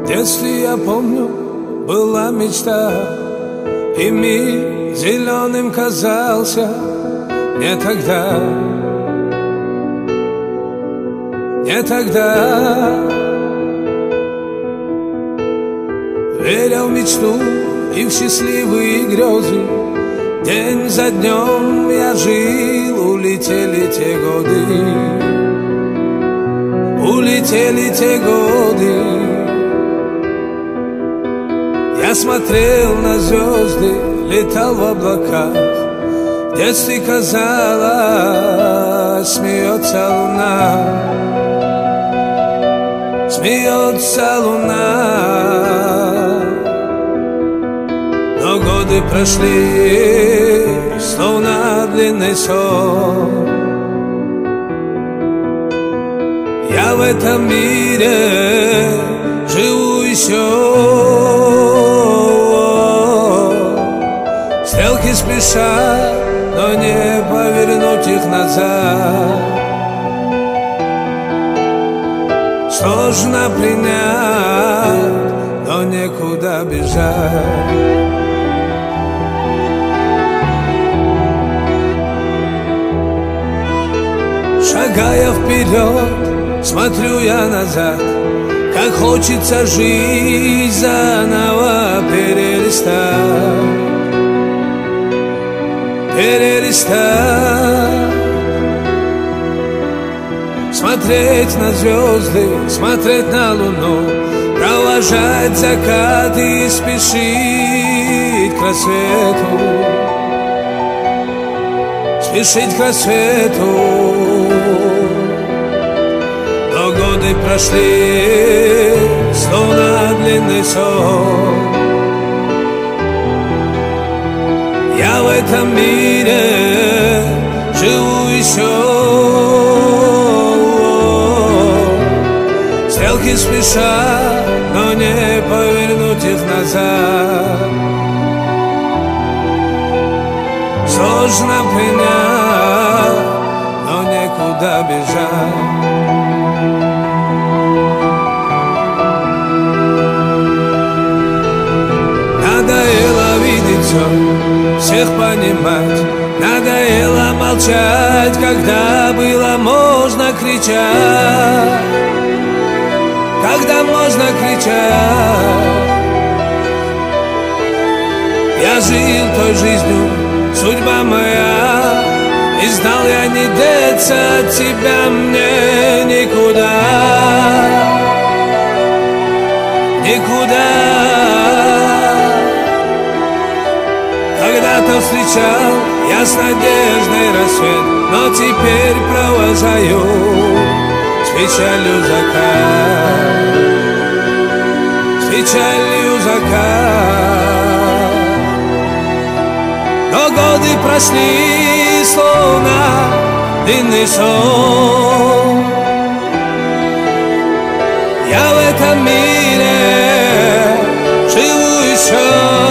В детстве, я помню, была мечта, и мир зеленым казался не тогда, не тогда. Веря в мечту и в счастливые грезы, день за днем я жил, улетели те годы, улетели те годы. Я смотрел на звезды, летал в облаках. В детстве казалось, смеется луна, смеется луна. Но годы прошли, словно длинный сон. Я в этом мире живу еще. Стрелки спешат, но не повернуть их назад. Сложно принять, но некуда бежать. Шагая вперед, смотрю я назад, как хочется жизнь заново перелистать, перелистать. Смотреть на звезды, смотреть на луну, провожать закат и спешить к рассвету, спешить к рассвету. Но годы прошли, словно длинный сон. Я в этом мире живу еще. Стрелки спешат, но не повернуть их назад. Сложно принять, но некуда бежать. Надоело видеть все, всех понимать. Надоело молчать, когда было можно кричать, когда можно кричать. Я жил той жизнью, судьба моя, и знал я, не деться от тебя мне никуда, никуда. Когда-то встречал я с надеждой рассвет, но теперь провожаю с печалью закат, с печалью закат. Но годы прошли, словно длинный сон. Я в этом мире живу еще.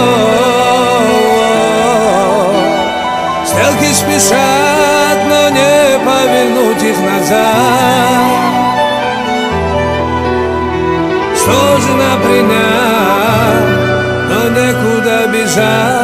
Стрелки спешат, но не повернуть их назад. Сложно принять, но некуда бежать.